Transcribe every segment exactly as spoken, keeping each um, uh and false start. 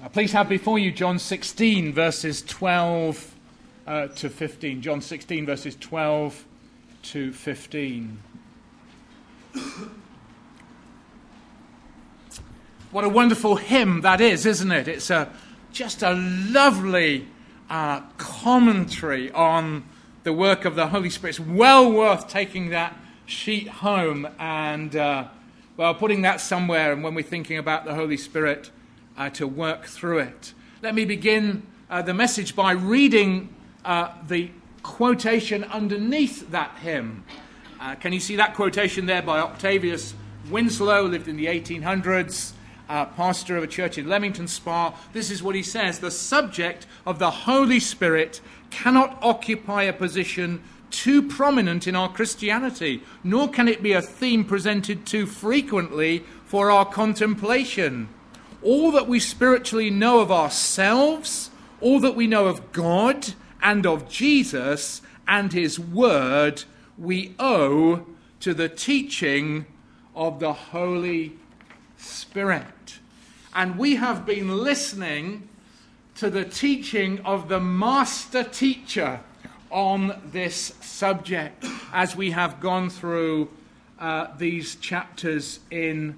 Uh, please have before you John sixteen, verses twelve uh, to fifteen. John sixteen, verses twelve to fifteen. What a wonderful hymn that is, isn't it? It's a, just a lovely uh, commentary on the work of the Holy Spirit. It's well worth taking that sheet home and, uh, well, putting that somewhere, and when we're thinking about the Holy Spirit, uh, to work through it. Let me begin uh, the message by reading uh, the quotation underneath that hymn. Uh, can you see that quotation there by Octavius Winslow, lived in the eighteen hundreds, uh, pastor of a church in Leamington Spa? This is what he says: the subject of the Holy Spirit cannot occupy a position too prominent in our Christianity, nor can it be a theme presented too frequently for our contemplation. All that we spiritually know of ourselves, all that we know of God and of Jesus and his word, we owe to the teaching of the Holy Spirit. And we have been listening to the teaching of the master teacher on this subject as we have gone through uh, these chapters in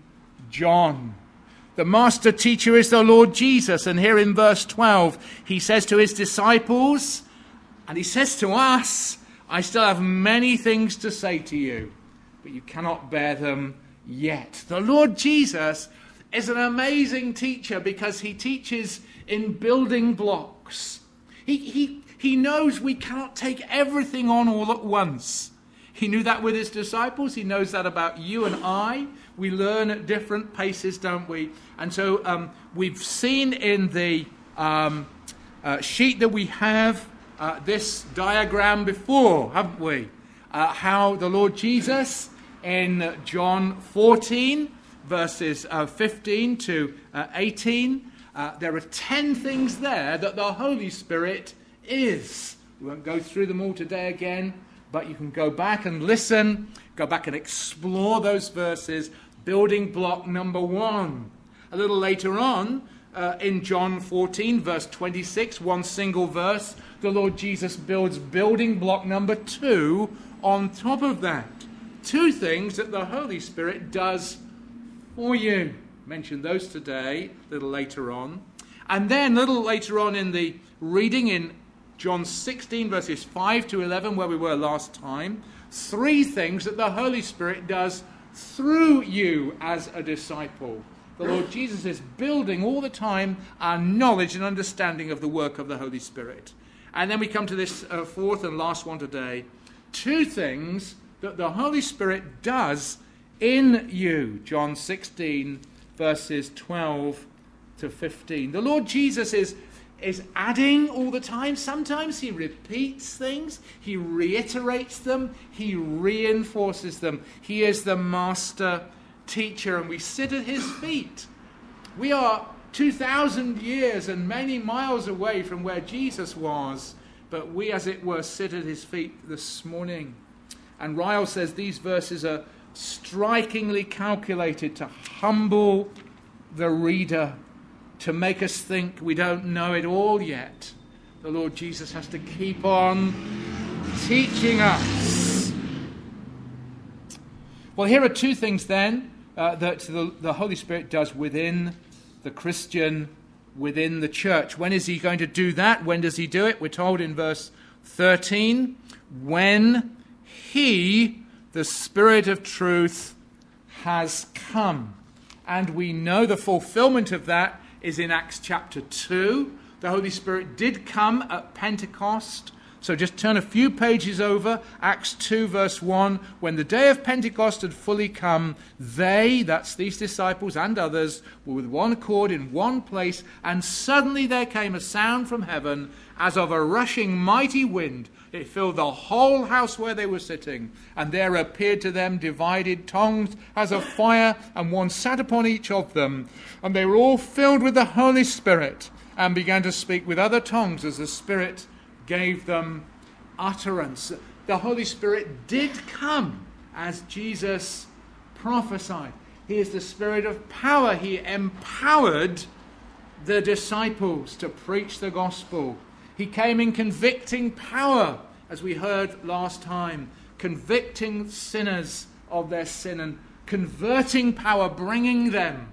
John. The master teacher is the Lord Jesus, and here in verse twelve he says to his disciples, and he says to us, I still have many things to say to you, but you cannot bear them yet. The Lord Jesus is an amazing teacher because he teaches in building blocks. He, he, he knows we cannot take everything on all at once. He knew that with his disciples. He knows that about you and I. We learn at different paces, don't we? And so um, we've seen in the um, uh, sheet that we have uh, this diagram before, haven't we? Uh, how the Lord Jesus in John fourteen, verses uh, fifteen to uh, eighteen, uh, there are ten things there that the Holy Spirit is. We won't go through them all today again, but you can go back and listen, go back and explore those verses. Building block number one. A little later on, uh, in John fourteen, verse twenty-six, one single verse, the Lord Jesus builds building block number two on top of that. Two things that the Holy Spirit does for you. Mention those today, a little later on. And then a little later on in the reading in John sixteen, verses five to eleven, where we were last time, three things that the Holy Spirit does through you as a disciple. The Lord Jesus is building all the time our knowledge and understanding of the work of the Holy Spirit. And then we come to this uh, fourth and last one today. Two things that the Holy Spirit does in you. John sixteen, verses twelve to fifteen. The Lord Jesus is is adding all the time. Sometimes he repeats things, he reiterates them, he reinforces them. He is the master teacher, and we sit at his feet. We are two thousand years and many miles away from where Jesus was, but we, as it were, sit at his feet this morning. And Ryle says these verses are strikingly calculated to humble the reader, to make us think we don't know it all yet. The Lord Jesus has to keep on teaching us. Well, here are two things then uh, that the, the Holy Spirit does within the Christian, within the church. When is he going to do that? When does he do it? We're told in verse thirteen, when he, the Spirit of truth, has come. And we know the fulfillment of that is in Acts chapter two. The Holy Spirit did come at Pentecost. So just turn a few pages over, Acts two verse one. When the day of Pentecost had fully come, they, that's these disciples and others, were with one accord in one place, and suddenly there came a sound from heaven as of a rushing mighty wind. It filled the whole house where they were sitting, and there appeared to them divided tongues as of fire, and one sat upon each of them. And they were all filled with the Holy Spirit, and began to speak with other tongues as the Spirit gave them utterance. The Holy Spirit did come as Jesus prophesied. He is the Spirit of power. He empowered the disciples to preach the gospel. He came in convicting power, as we heard last time, convicting sinners of their sin and converting power, bringing them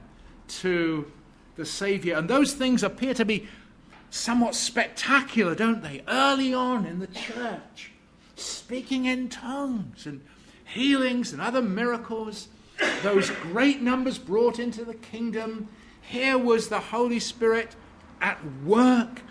to the Saviour. And those things appear to be somewhat spectacular, don't they? Early on in the church, speaking in tongues and healings and other miracles, those great numbers brought into the kingdom. Here was the Holy Spirit at work,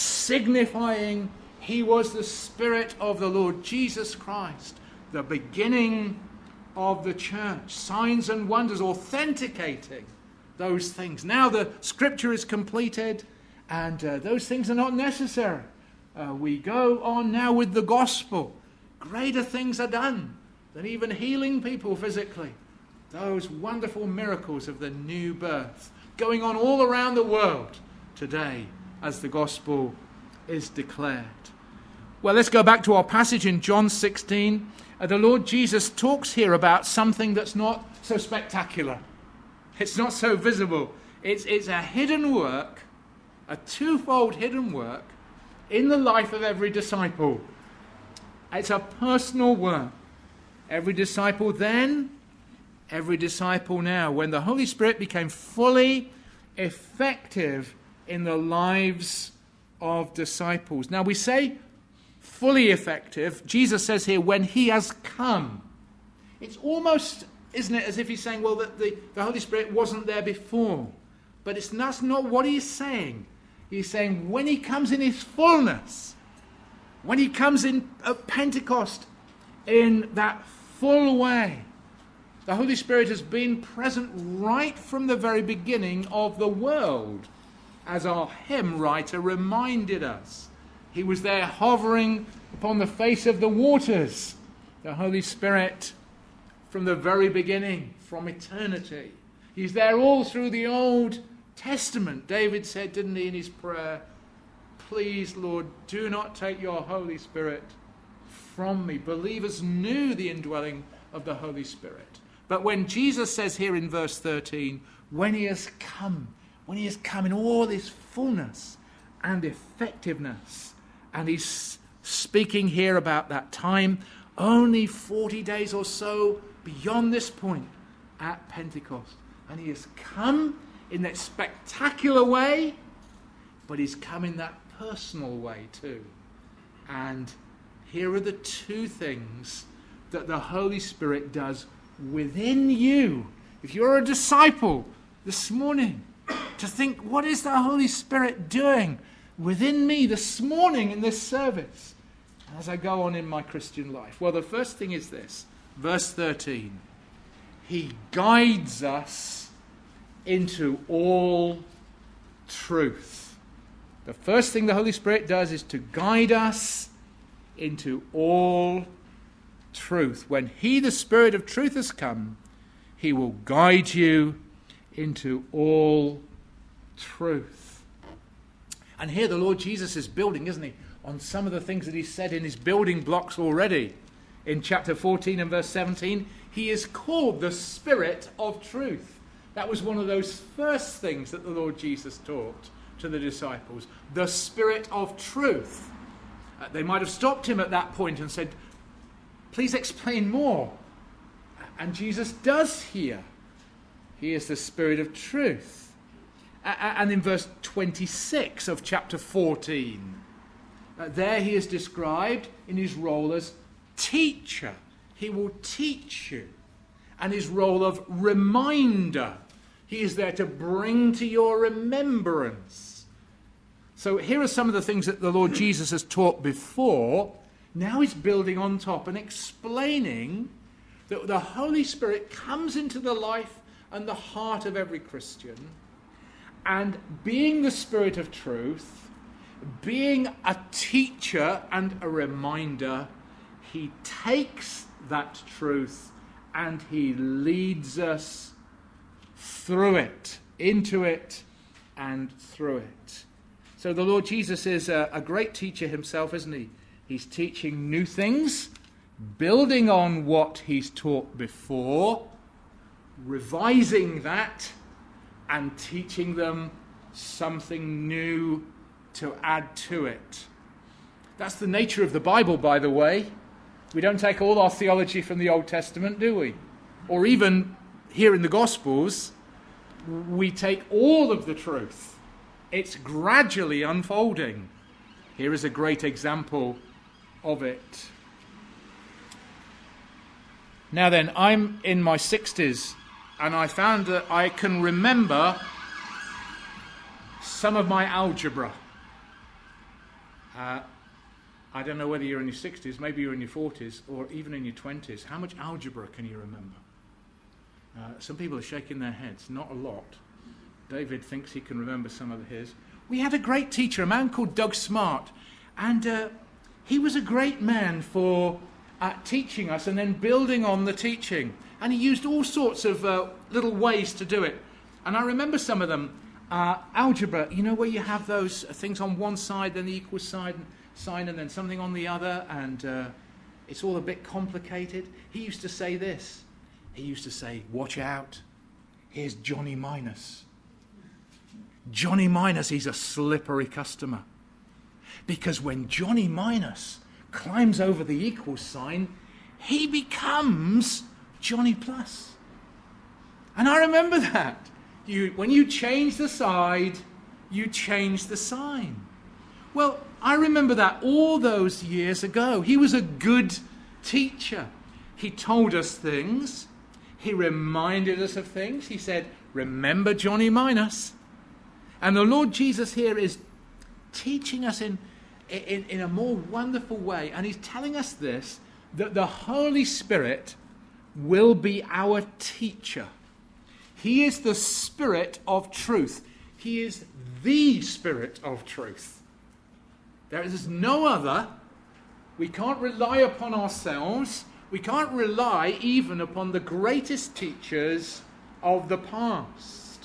signifying he was the Spirit of the Lord Jesus Christ, the beginning of the church. Signs and wonders authenticating those things. Now the scripture is completed, and uh, those things are not necessary. Uh, we go on now with the gospel. Greater things are done than even healing people physically. Those wonderful miracles of the new birth going on all around the world today as the gospel is declared. Well, let's go back to our passage in John sixteen. Uh, the Lord Jesus talks here about something that's not so spectacular. It's not so visible. It's, it's a hidden work, a twofold hidden work in the life of every disciple. It's a personal work. Every disciple then, every disciple now. When the Holy Spirit became fully effective in the lives of disciples. Now we say fully effective. Jesus says here, when he has come. It's almost, isn't it, as if he's saying, well, that the, the Holy Spirit wasn't there before. But it's, that's not what he's saying. He's saying when he comes in his fullness, when he comes in at Pentecost in that full way, the Holy Spirit has been present right from the very beginning of the world, as our hymn writer reminded us. He was there hovering upon the face of the waters, the Holy Spirit from the very beginning, from eternity. He's there all through the Old Testament. David said, didn't he, in his prayer, please, Lord, do not take your Holy Spirit from me. Believers knew the indwelling of the Holy Spirit. But when Jesus says here in verse thirteen, when he has come, when he has come in all his fullness and effectiveness, and he's speaking here about that time, only forty days or so beyond this point at Pentecost. And he has come in that spectacular way, but he's come in that personal way too. And here are the two things that the Holy Spirit does within you. If you're a disciple this morning, to think, what is the Holy Spirit doing within me this morning in this service as I go on in my Christian life? Well, the first thing is this, verse thirteen. He guides us into all truth. The first thing the Holy Spirit does is to guide us into all truth. When he, the Spirit of truth, has come, he will guide you into all truth. And here the Lord Jesus is building, isn't he, on some of the things that he said in his building blocks already. In chapter fourteen and verse seventeen, he is called the Spirit of truth. That was one of those first things that the Lord Jesus taught to the disciples. The Spirit of truth. Uh, they might have stopped him at that point and said, please explain more. And Jesus does here. He is the Spirit of truth. Uh, and in verse twenty-six of chapter fourteen, uh, there he is described in his role as teacher. He will teach you. And his role of reminder. He is there to bring to your remembrance. So here are some of the things that the Lord Jesus has taught before. Now he's building on top and explaining that the Holy Spirit comes into the life and the heart of every Christian. And being the Spirit of truth, being a teacher and a reminder, he takes that truth and he leads us through it, into it, and through it. So the Lord Jesus is a, a great teacher himself, isn't he? He's teaching new things, building on what he's taught before, revising that, and teaching them something new to add to it. That's the nature of the Bible, by the way. We don't take all our theology from the Old Testament, do we? Or even here in the Gospels, we take all of the truth. It's gradually unfolding. Here is a great example of it. Now then, I'm in my sixties, and I found that I can remember some of my algebra. Uh, I don't know whether you're in your sixties, maybe you're in your forties, or even in your twenties. How much algebra can you remember? Uh, some people are shaking their heads. Not a lot. David thinks he can remember some of his. We had a great teacher, a man called Doug Smart, and uh, he was a great man for uh, teaching us and then building on the teaching. And he used all sorts of uh, little ways to do it. And I remember some of them. Uh, algebra, you know, where you have those things on one side, then the equal side, sign, and then something on the other, and uh, it's all a bit complicated. He used to say this. He used to say, watch out, here's Johnny Minus. Johnny Minus, he's a slippery customer. Because when Johnny Minus climbs over the equal sign, he becomes Johnny Plus. And I remember that. You, when you change the side, you change the sign. Well, I remember that all those years ago. He was a good teacher. He told us things. He reminded us of things. He said, remember Johnny Minus. And the Lord Jesus here is teaching us in, in, in a more wonderful way. And he's telling us this, that the Holy Spirit will be our teacher. He is the Spirit of truth. He is the Spirit of truth. There is no other. We can't rely upon ourselves. We can't rely even upon the greatest teachers of the past.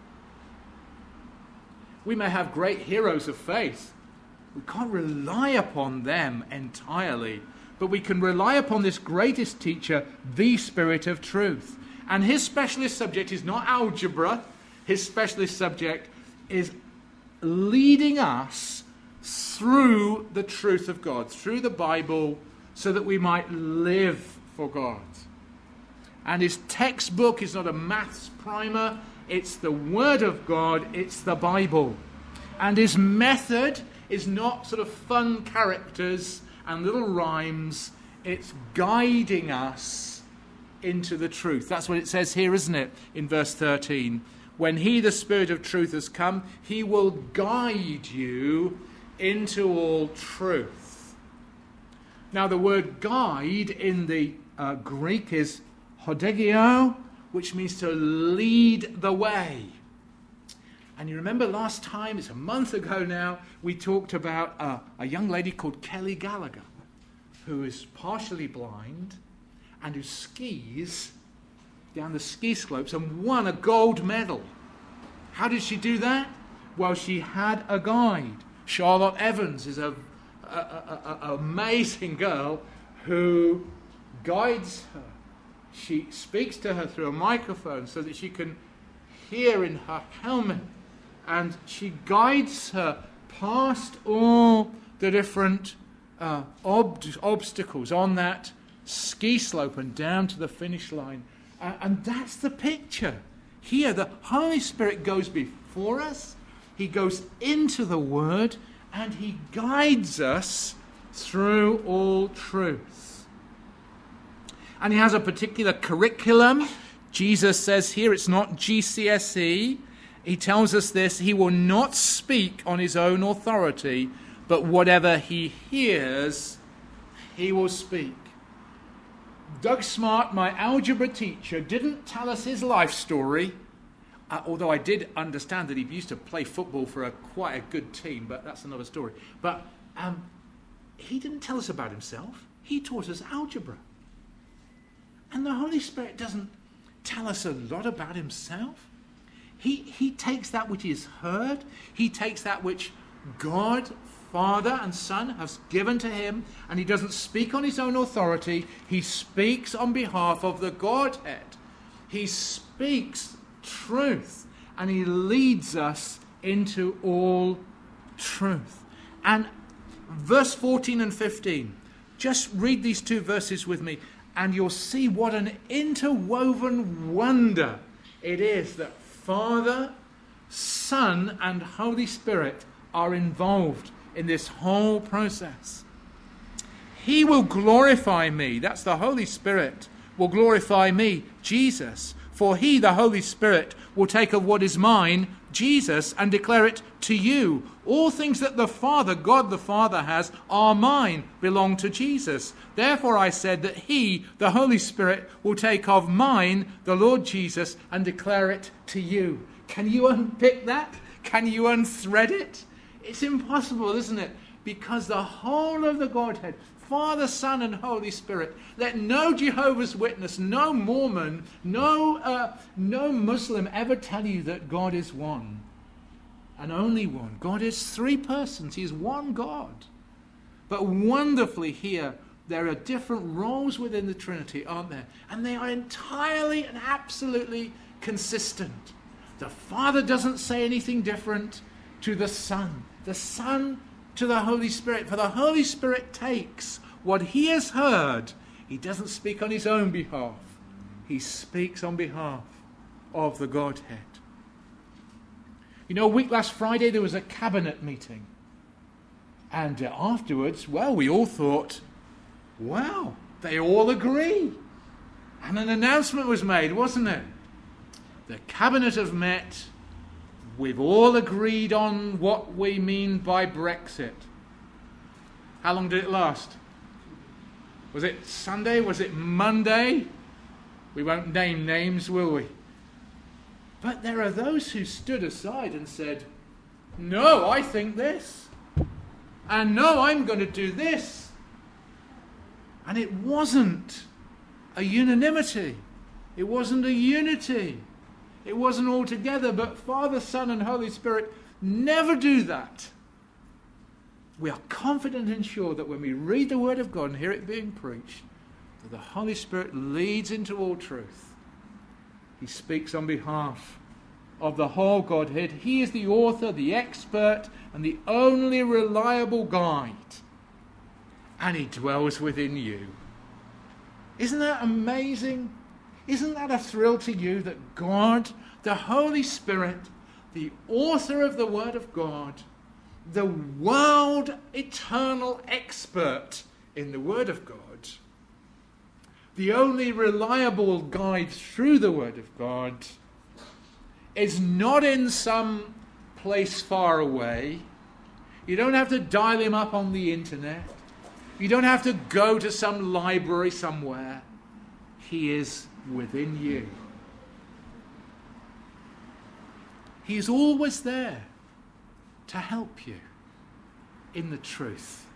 We may have great heroes of faith. We can't rely upon them entirely, but we can rely upon this greatest teacher, the Spirit of truth. And his specialist subject is not algebra. His specialist subject is leading us through the truth of God, through the Bible, so that we might live for God. And his textbook is not a maths primer. It's the Word of God. It's the Bible. And his method is not sort of fun characters and little rhymes. It's guiding us into the truth. That's what it says here, isn't it? In verse thirteen. When he, the Spirit of truth, has come, he will guide you into all truth. Now, the word guide in the uh, Greek is hodegio, which means to lead the way. And you remember last time, it's a month ago now, we talked about uh, a young lady called Kelly Gallagher, who is partially blind and who skis down the ski slopes and won a gold medal. How did she do that? Well, she had a guide. Charlotte Evans is a, a, a, a amazing girl who guides her. She speaks to her through a microphone so that she can hear in her helmet, and she guides her past all the different uh, ob- obstacles on that ski slope and down to the finish line. Uh, and that's the picture. Here, the Holy Spirit goes before us. He goes into the Word, and he guides us through all truth. And he has a particular curriculum. Jesus says here it's not G C S E. He tells us this: he will not speak on his own authority, but whatever he hears, he will speak. Doug Smart, my algebra teacher, didn't tell us his life story, uh, although I did understand that he used to play football for a quite a good team, but that's another story. But um, he didn't tell us about himself. He taught us algebra. And the Holy Spirit doesn't tell us a lot about himself. He, he takes that which is heard. He takes that which God, Father and Son has given to him, and he doesn't speak on his own authority. He speaks on behalf of the Godhead. He speaks truth, and he leads us into all truth. And verse fourteen and fifteen, just read these two verses with me, and you'll see what an interwoven wonder it is that Father, Son, and Holy Spirit are involved in this whole process. He will glorify me, that's the Holy Spirit, will glorify me, Jesus, for he, the Holy Spirit, will take of what is mine, Jesus, and declare it to you. All things that the Father, God the Father has, are mine, belong to Jesus. Therefore I said that he, the Holy Spirit, will take of mine, the Lord Jesus, and declare it to you. Can you unpick that? Can you unthread it? It's impossible, isn't it? Because the whole of the Godhead, Father, Son, and Holy Spirit. Let no Jehovah's Witness, no Mormon, no uh, no Muslim ever tell you that God is one and only one. God is three persons. He is one God. But wonderfully here, there are different roles within the Trinity, aren't there? And they are entirely and absolutely consistent. The Father doesn't say anything different to the Son. The Son to the Holy Spirit. For the Holy Spirit takes what he has heard. He doesn't speak on his own behalf. He speaks on behalf of the Godhead. You know, a week last Friday there was a cabinet meeting. And uh, afterwards, well, we all thought, wow, they all agree. And an announcement was made, wasn't it? The cabinet have met. We've all agreed on what we mean by Brexit. How long did it last? Was it Sunday? Was it Monday? We won't name names, will we? But there are those who stood aside and said, no, I think this. And no, I'm going to do this. And it wasn't a unanimity. It wasn't a unity. It wasn't all together, but Father, Son, and Holy Spirit never do that. We are confident and sure that when we read the Word of God and hear it being preached, that the Holy Spirit leads into all truth. He speaks on behalf of the whole Godhead. He is the author, the expert, and the only reliable guide. And he dwells within you. Isn't that amazing? Isn't that a thrill to you that God, the Holy Spirit, the author of the Word of God, the world eternal expert in the Word of God, the only reliable guide through the Word of God, is not in some place far away. You don't have to dial him up on the internet. You don't have to go to some library somewhere. He is within you. He is always there to help you in the truth.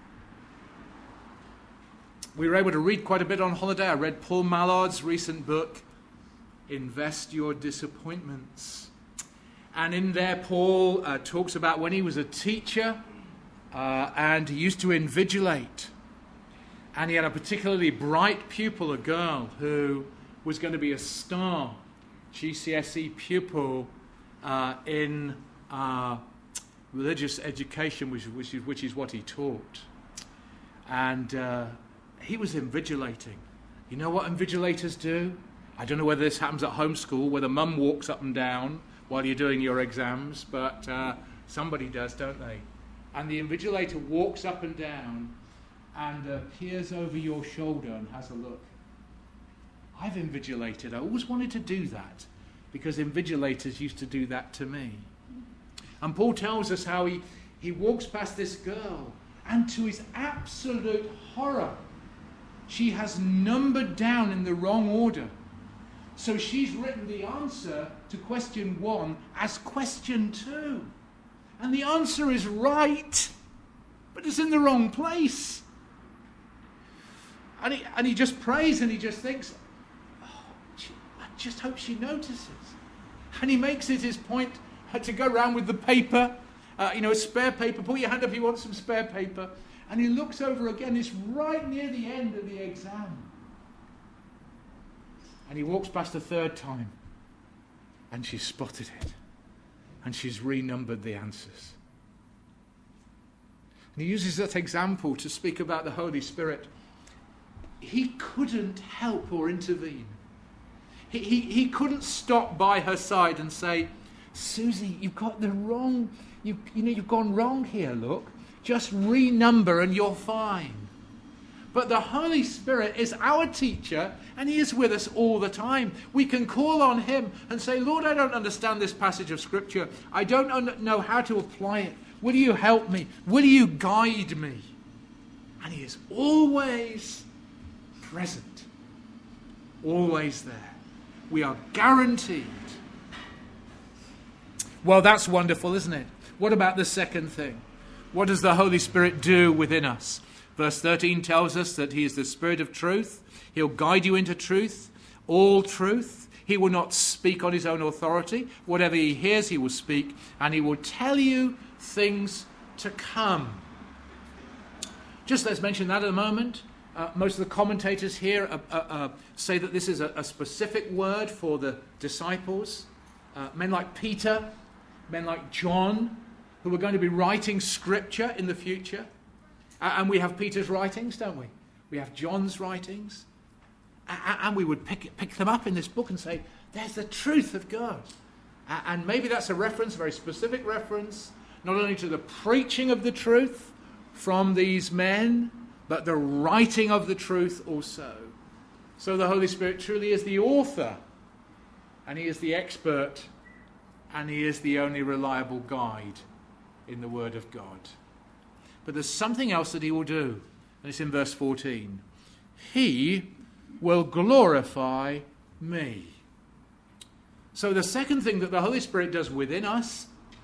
We were able to read quite a bit on holiday. I read Paul Mallard's recent book, Invest Your Disappointments. And in there, Paul uh, talks about when he was a teacher uh, and he used to invigilate. And he had a particularly bright pupil, a girl who was going to be a star G C S E pupil uh, in uh, religious education, which, which, is, which is what he taught. And uh, he was invigilating. You know what invigilators do? I don't know whether this happens at homeschool, where the mum walks up and down while you're doing your exams, but uh, somebody does, don't they? And the invigilator walks up and down and uh, peers over your shoulder and has a look. I've invigilated. I always wanted to do that because invigilators used to do that to me. And Paul tells us how he, he walks past this girl, and to his absolute horror, she has numbered down in the wrong order. So she's written the answer to question one as question two. And the answer is right, but it's in the wrong place. And he, and he just prays and he just thinks, oh, she, I just hope she notices. And he makes it his point to go around with the paper, uh, you know, a spare paper. Put your hand up if you want some spare paper. And he looks over again. It's right near the end of the exam. And he walks past a third time. And she spotted it. and she's renumbered the answers. And he uses that example to speak about the Holy Spirit. He couldn't help or intervene. He, he, he couldn't stop by her side and say, Susie, you've got the wrong, you, you know, you've gone wrong here, look. Just renumber and you're fine. But the Holy Spirit is our teacher, and he is with us all the time. We can call on him and say, Lord, I don't understand this passage of Scripture. I don't know how to apply it. Will you help me? Will you guide me? And he is always present. Always there. We are guaranteed. Well, that's wonderful, isn't it? What about the second thing? What does the Holy Spirit do within us? Verse thirteen tells us that he is the Spirit of truth. He'll guide you into truth, all truth. He will not speak on his own authority. Whatever he hears, he will speak, and he will tell you things to come. Just let's mention that at a moment. Uh, most of the commentators here uh, uh, uh, say that this is a, a specific word for the disciples. Uh, men like Peter, men like John, who are going to be writing Scripture in the future. Uh, and we have Peter's writings, don't we? We have John's writings. Uh, and we would pick, pick them up in this book and say, there's the truth of God. Uh, and maybe that's a reference, a very specific reference, not only to the preaching of the truth from these men, but the writing of the truth also. So the Holy Spirit truly is the author, and he is the expert, and he is the only reliable guide in the Word of God. But there's something else that he will do, and it's in verse fourteen. He will glorify me. So the second thing that the Holy Spirit does within us,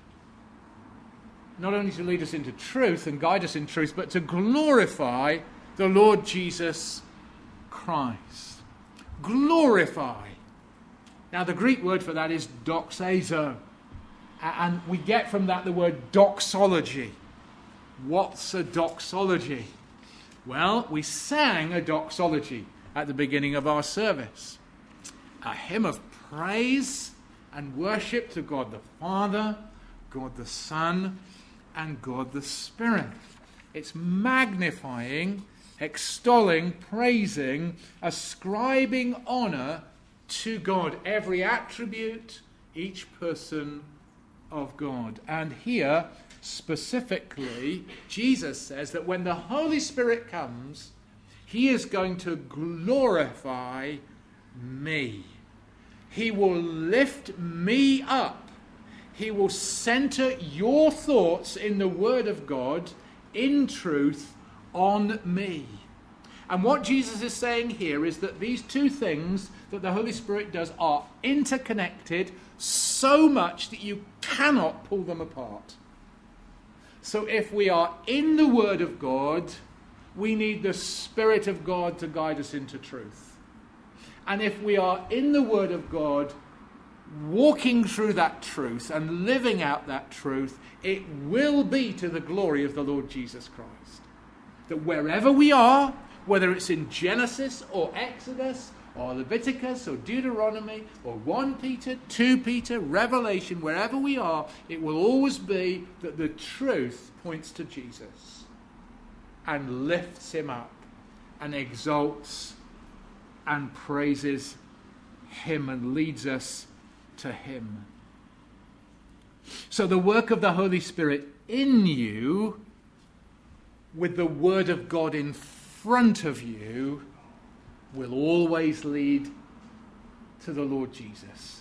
not only to lead us into truth and guide us in truth, but to glorify the Lord Jesus Christ. Glorify. Now the Greek word for that is doxazo. And we get from that the word doxology. What's a doxology? Well, we sang a doxology at the beginning of our service. A hymn of praise and worship to God the Father, God the Son, and God the Spirit. It's magnifying, extolling, praising, ascribing honor to God. Every attribute, each person of God. And here, specifically, Jesus says that when the Holy Spirit comes, he is going to glorify me. He will lift me up. He will center your thoughts in the Word of God, in truth, on me. And what Jesus is saying here is that these two things that the Holy Spirit does are interconnected so much that you cannot pull them apart. So if we are in the Word of God, we need the Spirit of God to guide us into truth. And if we are in the Word of God, walking through that truth and living out that truth, it will be to the glory of the Lord Jesus Christ. That wherever we are, whether it's in Genesis or Exodus or Leviticus or Deuteronomy or First Peter, Second Peter, Revelation, wherever we are, it will always be that the truth points to Jesus and lifts him up and exalts and praises him and leads us to him. So the work of the Holy Spirit in you, with the Word of God in front of you, will always lead to the Lord Jesus.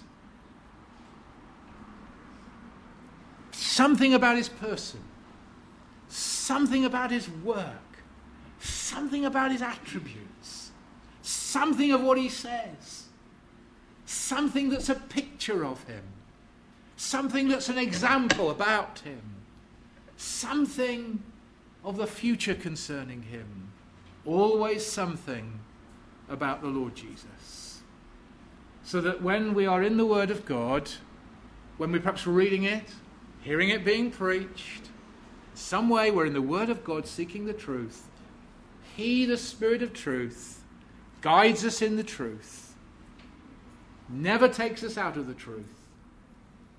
Something about his person, something about his work, something about his attributes, something of what he says, something that's a picture of him, something that's an example about him, something of the future concerning him, always something about the Lord Jesus. So that when we are in the Word of God, when we're perhaps reading it, hearing it being preached, some way we're in the Word of God seeking the truth, he, the Spirit of truth, guides us in the truth, never takes us out of the truth,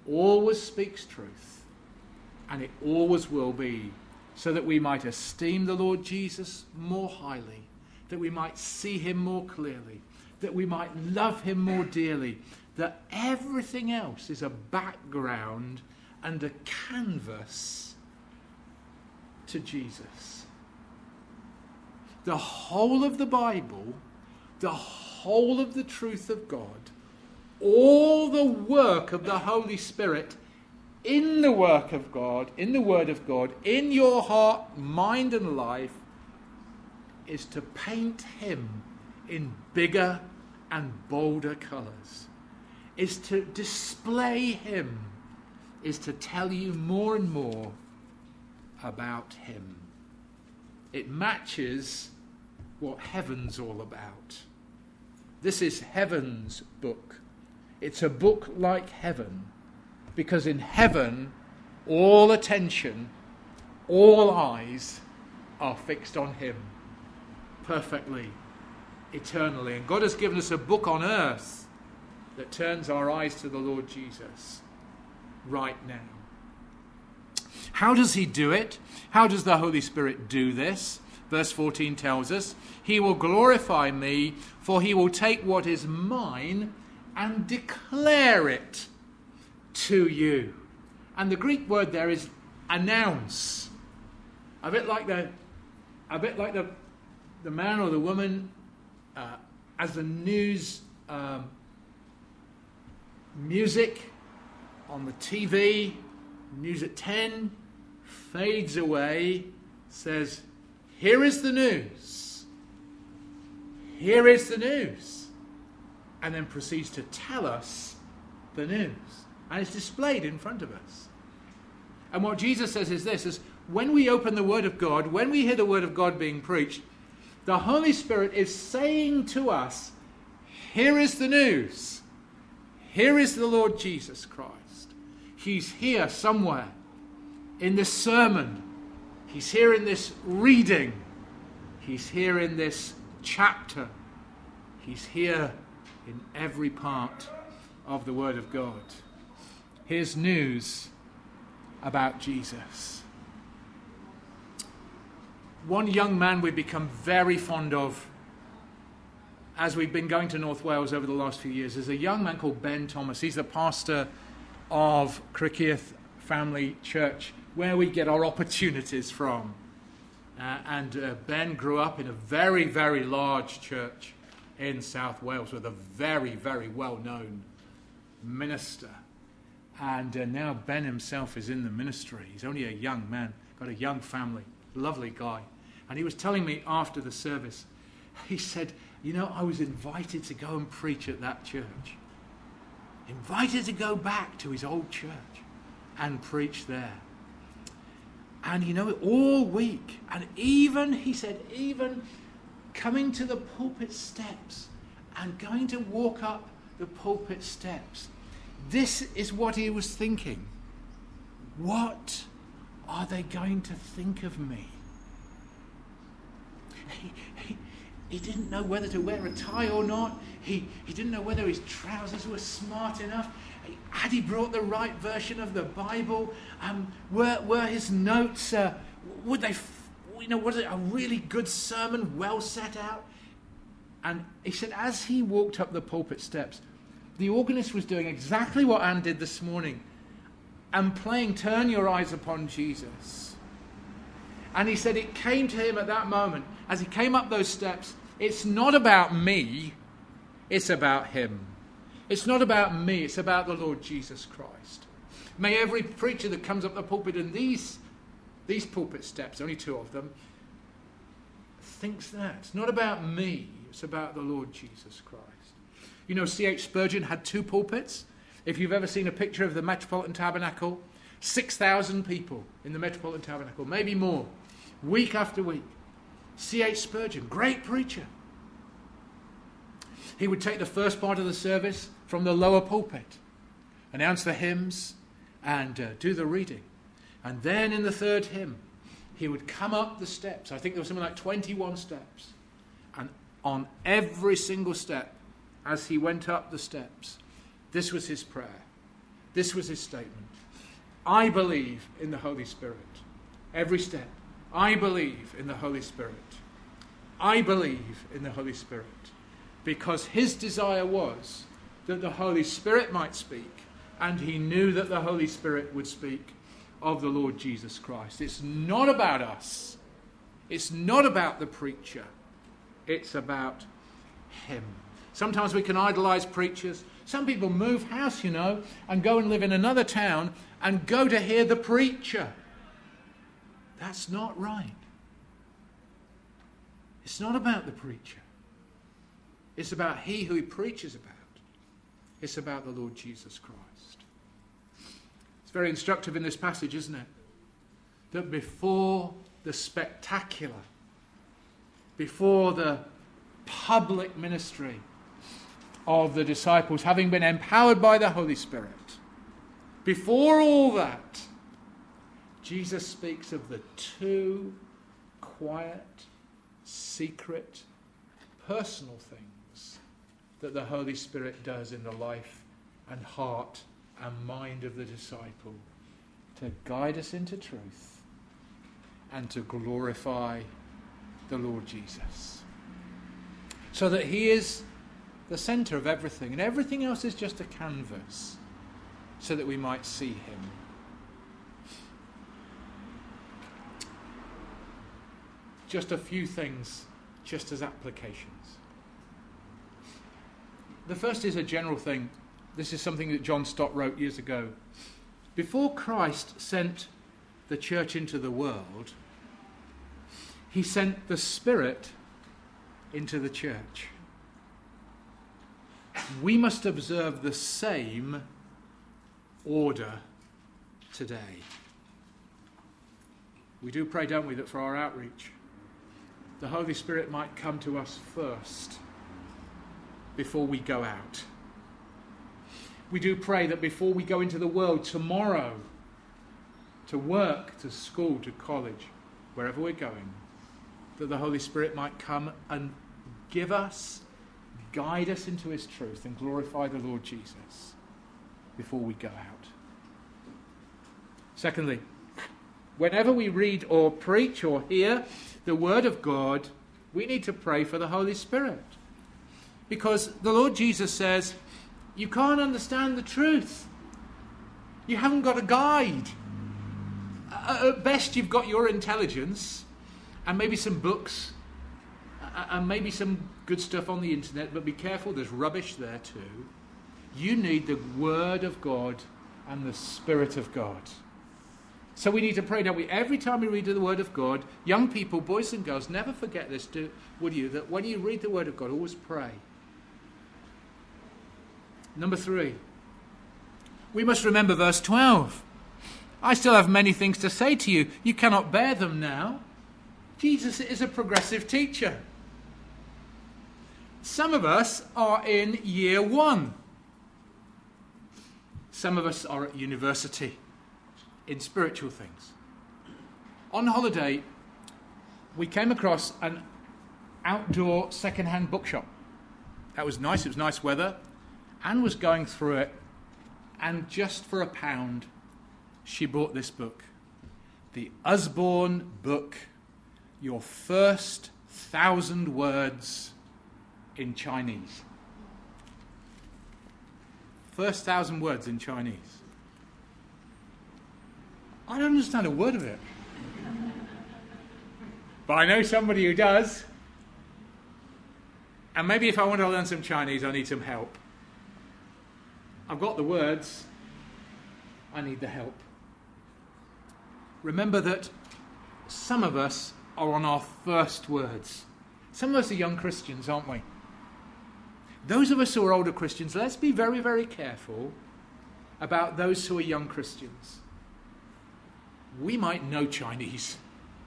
always speaks truth, and it always will be, so that we might esteem the Lord Jesus more highly, that we might see him more clearly, that we might love him more dearly, that everything else is a background and a canvas to Jesus. The whole of the Bible, the whole of the truth of God, all the work of the Holy Spirit in the work of God, in the Word of God, in your heart, mind and life, is to paint him in bigger and bolder colours, is to display him, is to tell you more and more about him. It matches what heaven's all about. This is heaven's book. It's a book like heaven, because in heaven all attention, all eyes are fixed on him perfectly, eternally. And God has given us a book on earth that turns our eyes to the Lord Jesus right now. How does he do it? How does the Holy Spirit do this? Verse fourteen tells us, he will glorify me, for he will take what is mine and declare it to you. And the Greek word there is announce. A bit like the, a bit like the, the man or the woman uh, as the news um, music on the T V, news at ten, fades away, says, here is the news. Here is the news. And then proceeds to tell us the news. And it's displayed in front of us. And what Jesus says is this, is when we open the Word of God, when we hear the Word of God being preached, the Holy Spirit is saying to us, here is the news. Here is the Lord Jesus Christ. He's here somewhere in this sermon. He's here in this reading. He's here in this chapter. He's here in every part of the Word of God. Here's news about Jesus. One young man we've become very fond of as we've been going to North Wales over the last few years is a young man called Ben Thomas. He's the pastor of Criccieth Family Church, where we get our opportunities from. Uh, and uh, Ben grew up in a very, very large church in South Wales with a very, very well-known minister. And uh, now Ben himself is in the ministry. He's only a young man, got a young family, lovely guy. And he was telling me after the service, he said, you know, I was invited to go and preach at that church. Invited to go back to his old church and preach there. And you know, all week, and even, he said, even coming to the pulpit steps and going to walk up the pulpit steps, this is what he was thinking. What are they going to think of me? He, he, he didn't know whether to wear a tie or not. He, he didn't know whether his trousers were smart enough. Had he brought the right version of the Bible? Um, were, were his notes, uh, would they, you know, was it a really good sermon, well set out? And he said, as he walked up the pulpit steps, the organist was doing exactly what Anne did this morning and playing Turn Your Eyes Upon Jesus. And he said it came to him at that moment, as he came up those steps, it's not about me, it's about him. It's not about me, it's about the Lord Jesus Christ. May every preacher that comes up the pulpit in these, these pulpit steps, only two of them, thinks that. It's not about me, it's about the Lord Jesus Christ. You know, C H Spurgeon had two pulpits. If you've ever seen a picture of the Metropolitan Tabernacle, six thousand people in the Metropolitan Tabernacle, maybe more, week after week. C H Spurgeon, great preacher. He would take the first part of the service from the lower pulpit, announce the hymns, and uh, do the reading. And then in the third hymn, he would come up the steps. I think there was something like twenty-one steps. And on every single step, as he went up the steps, this was his prayer, This was his statement. I believe in the Holy Spirit. Every step. I believe in the Holy Spirit. I believe in the Holy Spirit. Because his desire was that the Holy Spirit might speak, and he knew that the Holy Spirit would speak of the Lord Jesus Christ. It's not about us. It's not about the preacher. It's about him. Sometimes we can idolize preachers. Some people move house, you know, and go and live in another town and go to hear the preacher. That's not right. It's not about the preacher. It's about he who he preaches about. It's about the Lord Jesus Christ. It's very instructive in this passage, isn't it? That before the spectacular, before the public ministry of the disciples, having been empowered by the Holy Spirit, before all that, Jesus speaks of the two quiet, secret, personal things that the Holy Spirit does in the life and heart and mind of the disciple to guide us into truth and to glorify the Lord Jesus. So that he is the centre of everything, and everything else is just a canvas so that we might see him. Just a few things, just as applications. The first is a general thing. This is something that John Stott wrote years ago. Before Christ sent the church into the world, he sent the Spirit into the church. We must observe the same order today. We do pray, don't we, that for our outreach, the Holy Spirit might come to us first before we go out. We do pray that before we go into the world tomorrow, to work, to school, to college, wherever we're going, that the Holy Spirit might come and give us, guide us into his truth and glorify the Lord Jesus before we go out. Secondly, whenever we read or preach or hear the word of God, we need to pray for the Holy Spirit. Because the Lord Jesus says, you can't understand the truth. You haven't got a guide. At best, you've got your intelligence and maybe some books and maybe some good stuff on the internet, but be careful, there's rubbish there too. You need the Word of God and the Spirit of God. So we need to pray, don't we? Every time we read the Word of God, young people, boys and girls, never forget this, do, would you? That when you read the Word of God, always pray. Number three, we must remember verse twelve. I still have many things to say to you. You cannot bear them now. Jesus is a progressive teacher. Some of us are in year one. Some of us are at university in spiritual things. On holiday, we came across an outdoor second-hand bookshop. That was nice. It was nice weather. Anne was going through it, and just for a pound, she bought this book. The Usborne book, Your First Thousand Words in Chinese. First thousand words in Chinese. I don't understand a word of it. But I know somebody who does. And maybe if I want to learn some Chinese, I need some help. I've got the words. I need the help. Remember that some of us are on our first words. Some of us are young Christians, aren't we? Those of us who are older Christians, let's be very, very careful about those who are young Christians. We might know Chinese,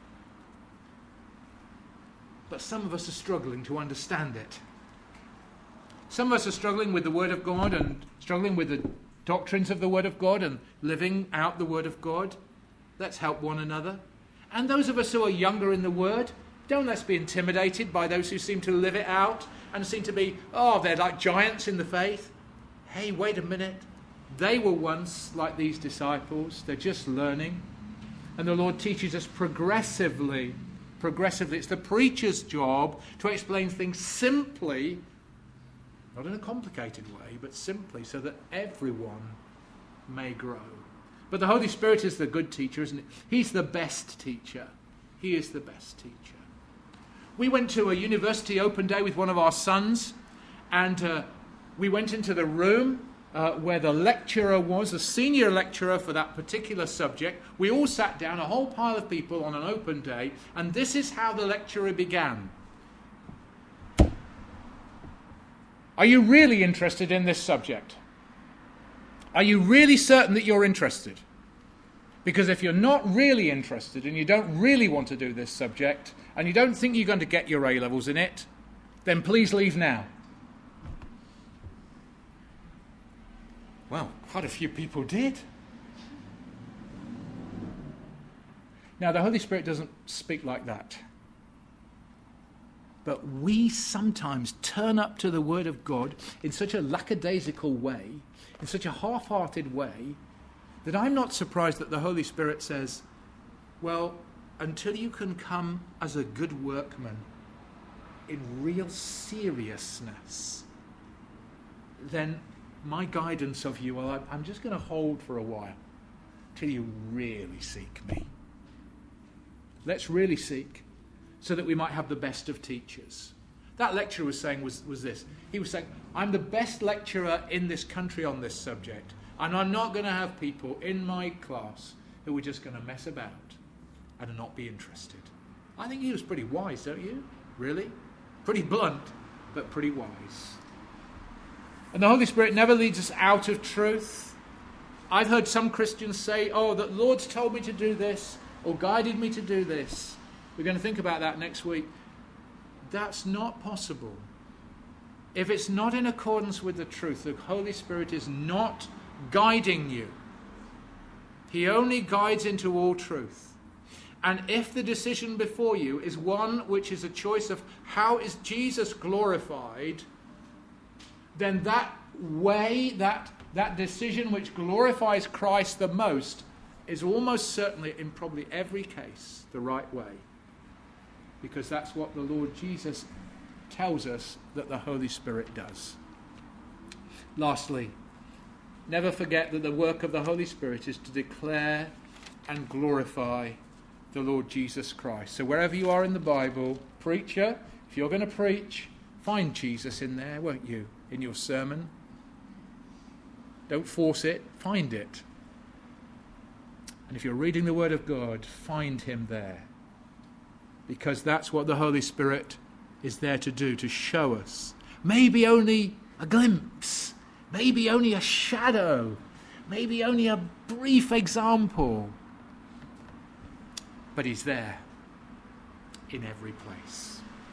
but some of us are struggling to understand it. Some of us are struggling with the Word of God and struggling with the doctrines of the Word of God and living out the Word of God. Let's help one another. And those of us who are younger in the Word, don't let's be intimidated by those who seem to live it out and seem to be, oh, they're like giants in the faith. Hey, wait a minute. They were once like these disciples. They're just learning. And the Lord teaches us progressively. Progressively. It's the preacher's job to explain things simply, not in a complicated way, but simply so that everyone may grow. But the Holy Spirit is the good teacher, isn't it? He's the best teacher. He is the best teacher. We went to a university open day with one of our sons, and uh, we went into the room uh, where the lecturer was, the senior lecturer for that particular subject. We all sat down, a whole pile of people on an open day, and this is how the lecturer began. Are you really interested in this subject? Are you really certain that you're interested? Because if you're not really interested and you don't really want to do this subject and you don't think you're going to get your A-levels in it, then please leave now. Well, quite a few people did. Now, the Holy Spirit doesn't speak like that. But we sometimes turn up to the Word of God in such a lackadaisical way, in such a half-hearted way, that I'm not surprised that the Holy Spirit says, well, until you can come as a good workman in real seriousness, then my guidance of you, well, I'm just going to hold for a while till you really seek me. Let's really seek, so that we might have the best of teachers. That lecturer was saying was, was this. He was saying, I'm the best lecturer in this country on this subject, and I'm not going to have people in my class who are just going to mess about and not be interested. I think he was pretty wise, don't you? Really? Pretty blunt, but pretty wise. And the Holy Spirit never leads us out of truth. I've heard some Christians say, oh, the Lord's told me to do this, or guided me to do this. We're going to think about that next week. That's not possible. If it's not in accordance with the truth, the Holy Spirit is not guiding you. He only guides into all truth. And if the decision before you is one which is a choice of how is Jesus glorified, then that way, that, that decision which glorifies Christ the most is almost certainly, in probably every case, the right way. Because that's what the Lord Jesus tells us that the Holy Spirit does. Lastly, never forget that the work of the Holy Spirit is to declare and glorify the Lord Jesus Christ. So wherever you are in the Bible, preacher, if you're going to preach, find Jesus in there, won't you, in your sermon? Don't force it, find it. And if you're reading the Word of God, find him there. Because that's what the Holy Spirit is there to do, to show us. Maybe only a glimpse, maybe only a shadow, maybe only a brief example. But he's there in every place.